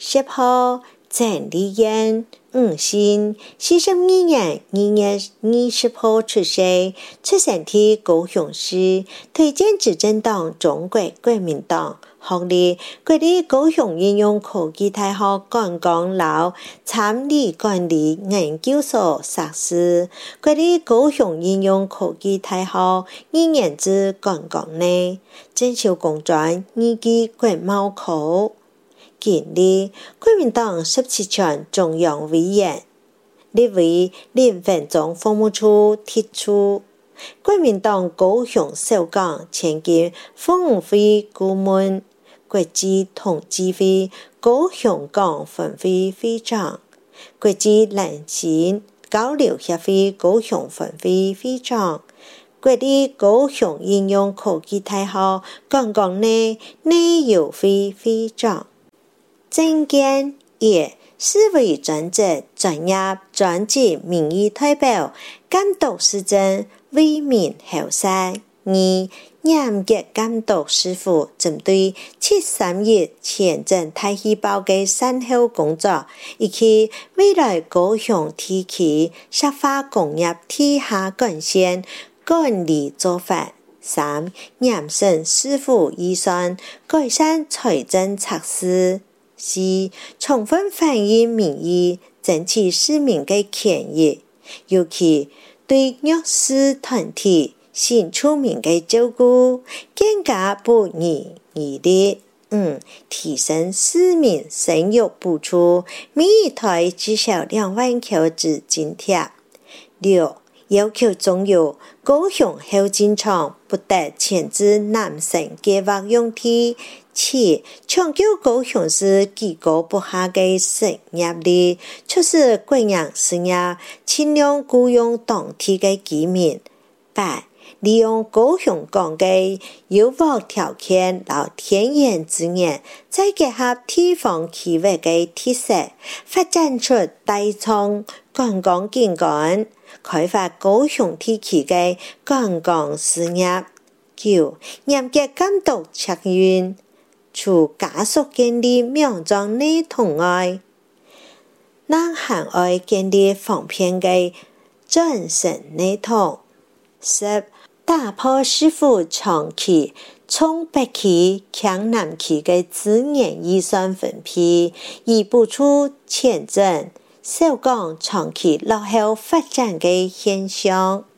10號鄭麗燕5星42年2月20號出生，出生於高雄市，推薦執政黨中國國民黨，學歷國立高雄應用科技大學觀光及參與管理研究所碩士，國立高雄應用科技大學2年制觀光內進修工專二級國貿科。經歷國民黨17全中央委員，立為林份中服務處特助，國民黨高雄首港前進服務會顧問，國際同濟會高雄港分會會長，國際南進交流協會高雄分會會長，國立高雄應用科技大學觀光內遊會會長。政見1，市委專職專業專職民意代表，監督施政，為民後善。2，嚴格監督市府針對731前瞻大氣報嘅善後工作，以及未來高雄地區石化工業地下幹線管理做法。3，嚴審市府預算，改善財政措施。4，充分反映民意，爭取市民的權益，尤其對弱勢團體、新住民的照顧，更加不遺餘力。5，提升市民生育補助，每胎至少2萬塊之津貼。6，要求中油、高雄後進廠不得遷至南省計劃用地。7，搶救高雄市居高不下的失業率，促使國營事業盡量僱用當地的居民。8，利用高雄港的優渥條件和天然資源，再結合地方區域的特色，發展出大創觀光景觀，開發高雄地區的觀光事業。9，嚴格監督客運，除加速建立苗莊內同外，南海外建立方便的轉乘內統。10，打破市府長期從北區向南區的資源預算分配，以補助前瞻首港長期落後發展的現象。